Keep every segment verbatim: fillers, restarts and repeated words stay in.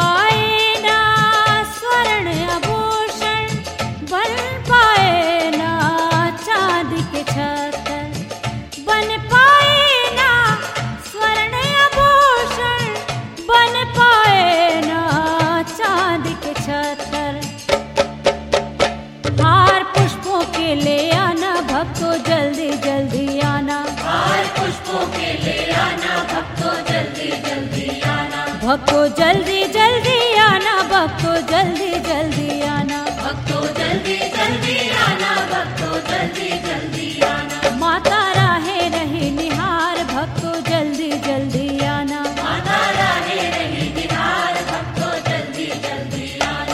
पाए ना स्वर्ण आभूषण, बन पाए ना चांद के छतर, बन पाए ना स्वर्ण आभूषण, बन पाए ना चांद के छतर। हार पुष्पों के ले आना भक्तों जल्दी जल्दी आना, हार पुष्पों के ले आना भक्तों जल्दी जल्दी आना, भक्तों जल्दी जल्दी आना, भक्तों जल्दी जल्दी आना, भक्तों जल्दी जल्दी आना, भक्तों जल्दी जल्दी आना। माता राहे रही निहार भक्तों जल्दी जल्दी आना, माता राहे रही निहार भक्तों जल्दी जल्दी आना।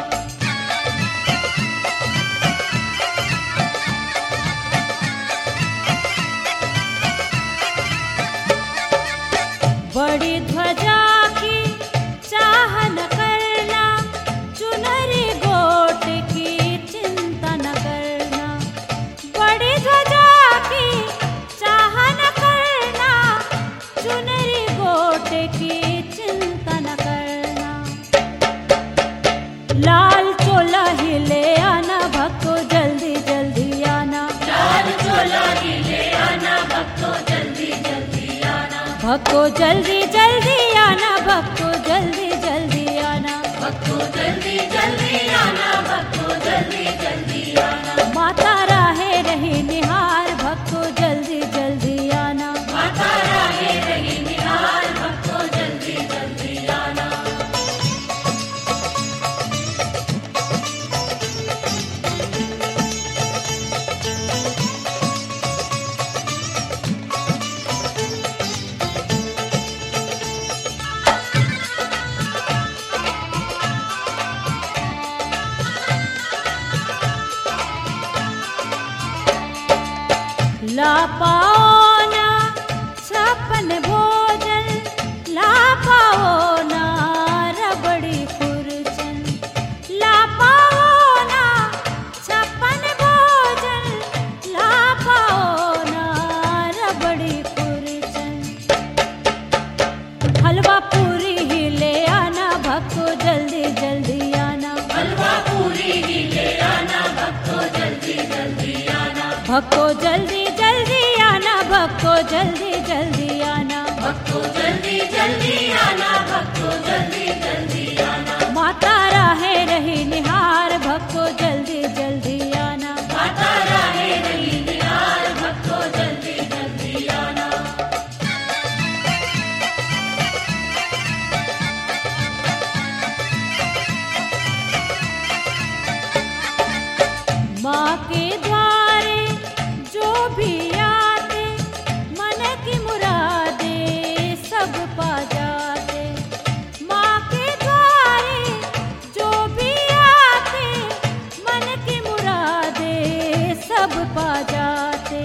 बड़ी ध्वजा की चाह न करना, चुनरी गोट की चिंता न करना, बड़ी ध्वजा की चाह न करना, चुनरी गोट की चिंता न करना। लाल चोला ही ले आना भक्तों जल्दी जल्दी आना, लाल चोला ही ले आना भक्तों जल्दी जल्दी आना, भक्तों जल्दी जल्दी आना, भक्तों जल्दी जल्दी आना, भक्तों जल्दी जल्दी आना, भक्तों जल्दी जल्दी आना। माता राहे रही निहार भक्तों जल्दी जल्दी आना, माता राहे रही निहार भक्तों जल्दी जल्दी आना। ला पाओ ना छप्पन भोजन, ला पाओ ना रबड़ी खुरचन, ला पाओ ना छप्पन भोजन, ला पाओ ना रबड़ी खुरचन। हलवा पूरी ही ले आना भक्तों जल्दी जल्दी आना, हलवा पूरी ही ले आना भक्तों जल्दी जल्दी आना, भक्तों जल्दी जल्दी आना, भक्तों जल्दी जल्दी आना, भक्तों जल्दी जल्दी आना, भक्तों जल्दी जल्दी आना। माता राहे रही निहार भक्तों जल्दी जल्दी आना, माता राहे रही निहार भक्तों जल्दी जल्दी आना। माँ के द्वारे जो भी आते, मन की मुरादे सब पा जाते। माँ के द्वारे जो भी आते, मन की मुरादे सब पा जाते।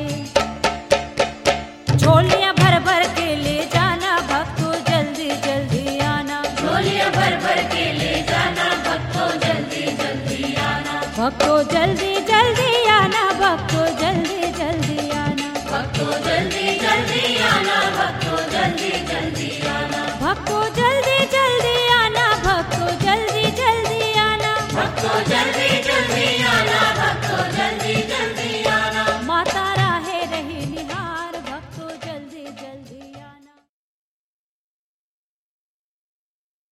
झोलियाँ भर भर के ले जाना भक्तों जल्दी जल्दी आना, झोलियाँ भर भर के ले जाना भक्तों जल्दी जल्दी आना, भक्तों जल्दी